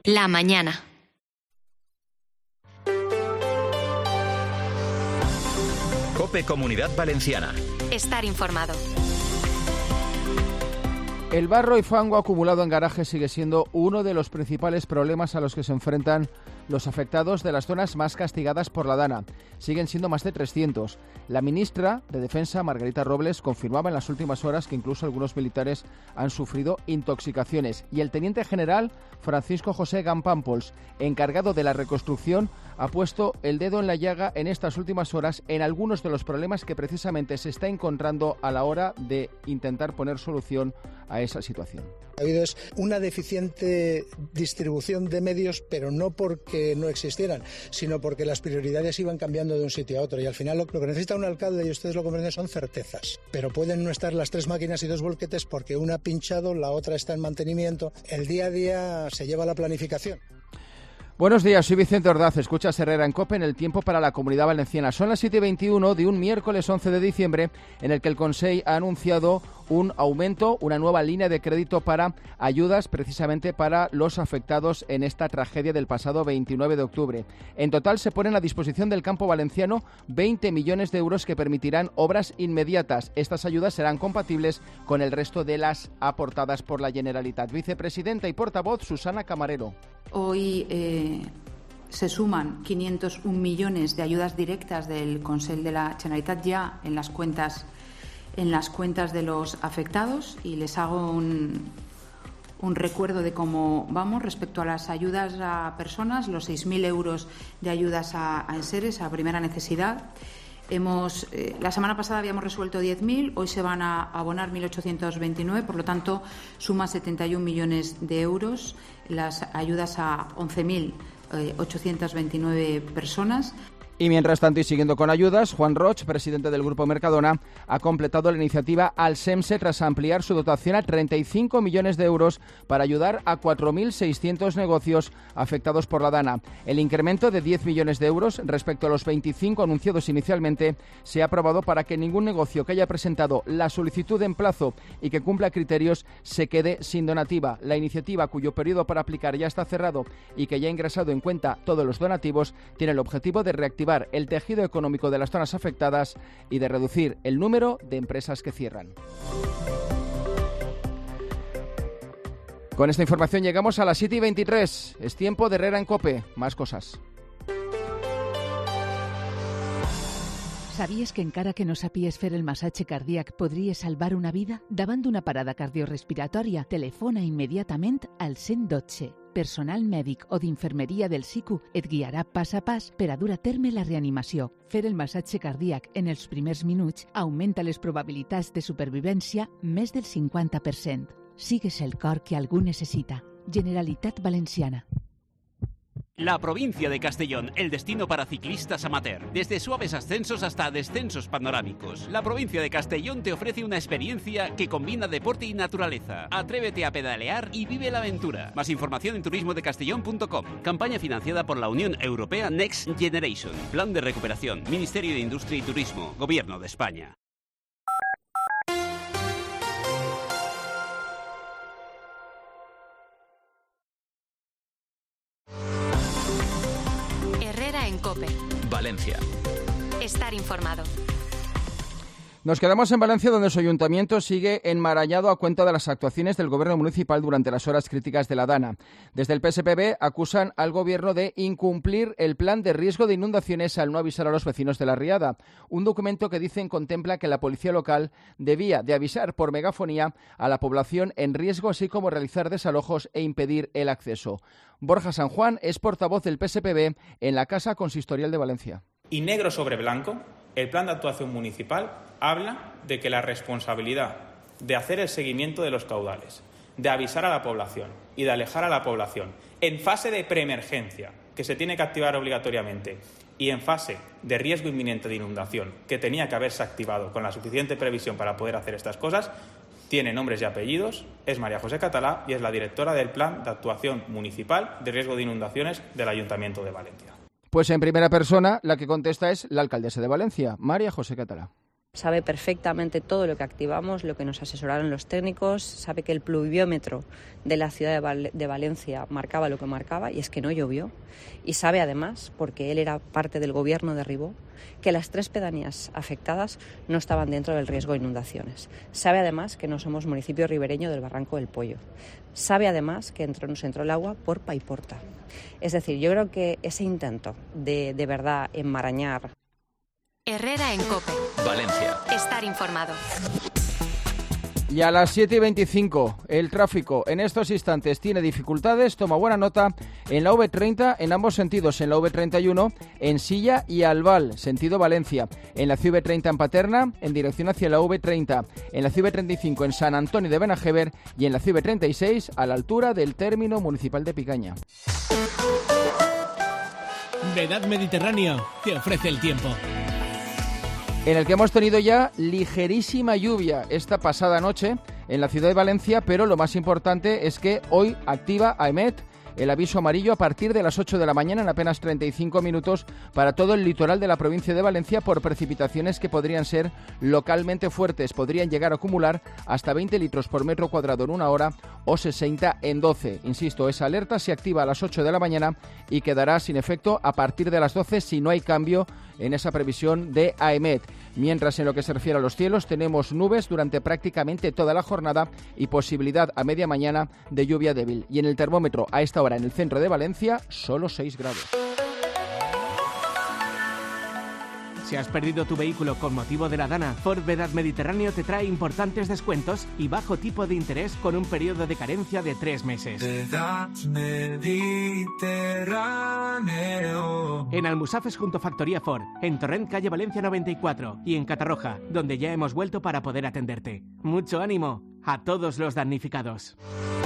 La mañana. COPE Comunidad Valenciana. Estar informado. El barro y fango acumulado en garajes sigue siendo uno de los principales problemas a los que se enfrentan los afectados de las zonas más castigadas por la DANA. Siguen siendo más de 300. La ministra de Defensa, Margarita Robles, confirmaba en las últimas horas que incluso algunos militares han sufrido intoxicaciones. Y el teniente general Francisco José Gampampols, encargado de la reconstrucción, ha puesto el dedo en la llaga en estas últimas horas en algunos de los problemas que precisamente se está encontrando a la hora de intentar poner solución a esa situación. Ha habido una deficiente distribución de medios, pero no porque no existieran, sino porque las prioridades iban cambiando de un sitio a otro. Y al final lo que necesita un alcalde, y ustedes lo comprenden, son certezas. Pero pueden no estar las 3 máquinas y 2 volquetes porque una ha pinchado, la otra está en mantenimiento. El día a día se lleva la planificación. Buenos días, soy Vicente Ordaz. Escuchas Herrera en COPE en el tiempo para la Comunidad Valenciana. Son las 7:21 de un miércoles 11 de diciembre en el que el Consell ha anunciado un aumento, una nueva línea de crédito para ayudas precisamente para los afectados en esta tragedia del pasado 29 de octubre. En total se ponen a disposición del campo valenciano 20 millones de euros que permitirán obras inmediatas. Estas ayudas serán compatibles con el resto de las aportadas por la Generalitat. Vicepresidenta y portavoz Susana Camarero. Hoy se suman 501 millones de ayudas directas del Consell de la Generalitat ya en las cuentas de los afectados, y les hago un recuerdo de cómo vamos respecto a las ayudas a personas, los 6.000 euros de ayudas a enseres, a primera necesidad. La semana pasada habíamos resuelto 10.000, hoy se van a abonar 1.829, por lo tanto suma 71 millones de euros las ayudas a 11.829 personas. Y mientras tanto, y siguiendo con ayudas, Juan Roig, presidente del Grupo Mercadona, ha completado la iniciativa Alsemse tras ampliar su dotación a 35 millones de euros para ayudar a 4.600 negocios afectados por la DANA. El incremento de 10 millones de euros respecto a los 25 anunciados inicialmente se ha aprobado para que ningún negocio que haya presentado la solicitud en plazo y que cumpla criterios se quede sin donativa. La iniciativa, cuyo periodo para aplicar ya está cerrado y que ya ha ingresado en cuenta todos los donativos, tiene el objetivo de reactivar el tejido económico de las zonas afectadas y de reducir el número de empresas que cierran. Con esta información llegamos a las 7:23. Es tiempo de Herrera en COPE. Más cosas. Sabies que encara que no sapies fer el massatge cardíac podria salvar una vida? Davant d'una parada cardiorrespiratòria, telefona immediatament al 112. Personal mèdic o d'infermeria del SICU et guiarà pas a pas per a dur a terme la reanimació. Fer el massatge cardíac en els primers minuts augmenta les probabilitats de supervivència més del 50%. Sigues el cor que algú necessita. Generalitat Valenciana. La provincia de Castellón, el destino para ciclistas amateur. Desde suaves ascensos hasta descensos panorámicos. La provincia de Castellón te ofrece una experiencia que combina deporte y naturaleza. Atrévete a pedalear y vive la aventura. Más información en turismodecastellón.com. Campaña financiada por la Unión Europea Next Generation. Plan de recuperación. Ministerio de Industria y Turismo. Gobierno de España. En COPE. Valencia. Estar informado. Nos quedamos en Valencia, donde su ayuntamiento sigue enmarañado a cuenta de las actuaciones del gobierno municipal durante las horas críticas de la DANA. Desde el PSPB acusan al gobierno de incumplir el plan de riesgo de inundaciones al no avisar a los vecinos de la riada. Un documento que dicen contempla que la policía local debía de avisar por megafonía a la población en riesgo, así como realizar desalojos e impedir el acceso. Borja San Juan es portavoz del PSPB en la Casa Consistorial de Valencia. Y negro sobre blanco, el plan de actuación municipal habla de que la responsabilidad de hacer el seguimiento de los caudales, de avisar a la población y de alejar a la población en fase de preemergencia, que se tiene que activar obligatoriamente, y en fase de riesgo inminente de inundación, que tenía que haberse activado con la suficiente previsión para poder hacer estas cosas, tiene nombres y apellidos, es María José Catalá y es la directora del Plan de Actuación Municipal de Riesgo de Inundaciones del Ayuntamiento de Valencia. Pues en primera persona la que contesta es la alcaldesa de Valencia, María José Catalá. Sabe perfectamente todo lo que activamos, lo que nos asesoraron los técnicos, sabe que el pluviómetro de la ciudad de Valencia marcaba lo que marcaba y es que no llovió. Y sabe además, porque él era parte del gobierno de Ribó, que las 3 pedanías afectadas no estaban dentro del riesgo de inundaciones. Sabe además que no somos municipio ribereño del Barranco del Pollo. Sabe además que nos entró el agua por Paiporta. Es decir, yo creo que ese intento de verdad enmarañar. Herrera en COPE. Valencia. Estar informado. Y a las 7:25, el tráfico en estos instantes tiene dificultades, toma buena nota, en la V30 en ambos sentidos, en la V31 en Silla y Albal, sentido Valencia, en la CV30 en Paterna, en dirección hacia la V30, en la CV35 en San Antonio de Benajever y en la CV36 a la altura del término municipal de Picaña. Vedad Mediterráneo te ofrece el tiempo. En el que hemos tenido ya ligerísima lluvia esta pasada noche en la ciudad de Valencia, pero lo más importante es que hoy activa AEMET el aviso amarillo a partir de las 8 de la mañana en apenas 35 minutos para todo el litoral de la provincia de Valencia por precipitaciones que podrían ser localmente fuertes. Podrían llegar a acumular hasta 20 litros por metro cuadrado en una hora o 60 en 12. Insisto, esa alerta se activa a las 8 de la mañana y quedará sin efecto a partir de las 12 si no hay cambio en esa previsión de AEMET. Mientras, en lo que se refiere a los cielos, tenemos nubes durante prácticamente toda la jornada y posibilidad a media mañana de lluvia débil. Y en el termómetro, a esta hora en el centro de Valencia, solo 6 grados. Si has perdido tu vehículo con motivo de la Dana, Ford Vedad Mediterráneo te trae importantes descuentos y bajo tipo de interés con un periodo de carencia de 3 meses. Vedad Mediterráneo. En Almusafes junto a Factoría Ford, en Torrent calle Valencia 94 y en Catarroja, donde ya hemos vuelto para poder atenderte. Mucho ánimo a todos los damnificados.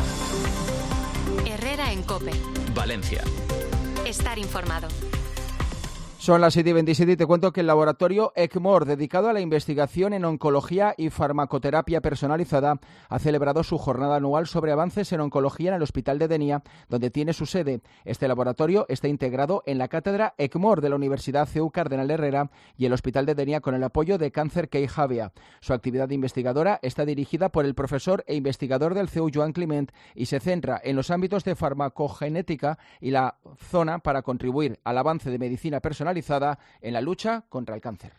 Herrera en COPE. Valencia. Estar informado. Son las 7:27 y te cuento que el laboratorio ECMOR, dedicado a la investigación en oncología y farmacoterapia personalizada, ha celebrado su jornada anual sobre avances en oncología en el Hospital de Denia, donde tiene su sede. Este laboratorio está integrado en la cátedra ECMOR de la Universidad CEU Cardenal Herrera y el Hospital de Denia con el apoyo de Cáncer Key Javia. Su actividad investigadora está dirigida por el profesor e investigador del CEU Joan Climent y se centra en los ámbitos de farmacogenética y la zona para contribuir al avance de medicina personalizada en la lucha contra el cáncer.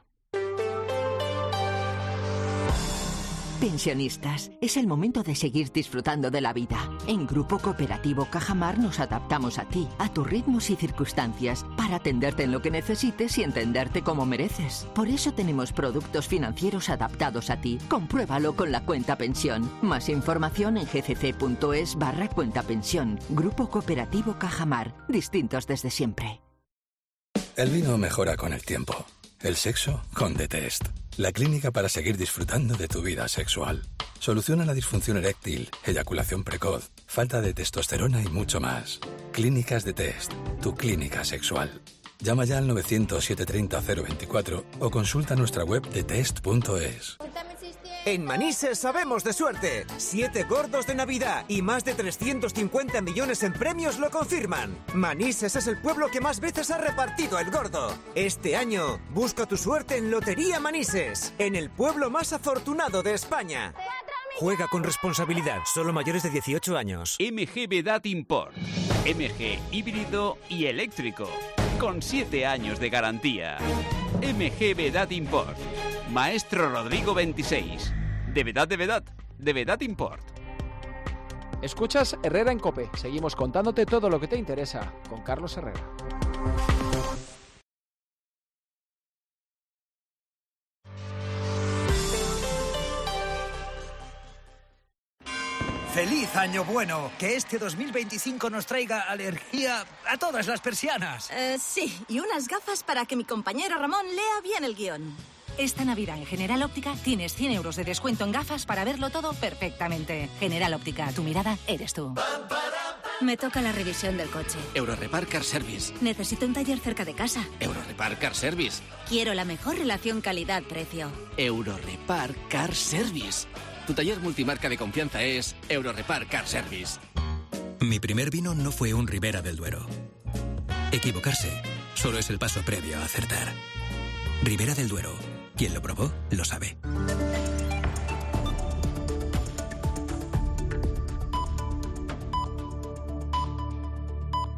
Pensionistas, es el momento de seguir disfrutando de la vida. En Grupo Cooperativo Cajamar nos adaptamos a ti, a tus ritmos y circunstancias, para atenderte en lo que necesites y entenderte como mereces. Por eso tenemos productos financieros adaptados a ti. Compruébalo con la cuenta pensión. Más información en gcc.es/cuentapensión. Grupo Cooperativo Cajamar. Distintos desde siempre. El vino mejora con el tiempo. El sexo con The Test. La clínica para seguir disfrutando de tu vida sexual. Soluciona la disfunción eréctil, eyaculación precoz, falta de testosterona y mucho más. Clínicas The Test. Tu clínica sexual. Llama ya al 900-730-024 o consulta nuestra web thetest.es. En Manises sabemos de suerte. 7 gordos de Navidad y más de 350 millones en premios lo confirman. Manises es el pueblo que más veces ha repartido el gordo. Este año, busca tu suerte en Lotería Manises, en el pueblo más afortunado de España. Juega con responsabilidad, solo mayores de 18 años. MG Vedad Import. MG híbrido y eléctrico. Con 7 años de garantía. MG Vedad Import. Maestro Rodrigo 26. De Vedad Import. Escuchas Herrera en COPE. Seguimos contándote todo lo que te interesa con Carlos Herrera. ¡Feliz Año Bueno! Que este 2025 nos traiga alergia a todas las persianas. Sí, y unas gafas para que mi compañero Ramón lea bien el guión. Esta Navidad en General Óptica tienes 100 euros de descuento en gafas para verlo todo perfectamente. General Óptica, tu mirada eres tú. Me toca la revisión del coche. Eurorepar Car Service. Necesito un taller cerca de casa. Eurorepar Car Service. Quiero la mejor relación calidad-precio. Eurorepar Car Service. Tu taller multimarca de confianza es Eurorepar Car Service. Mi primer vino no fue un Ribera del Duero. Equivocarse solo es el paso previo a acertar. Ribera del Duero. Quien lo probó, lo sabe.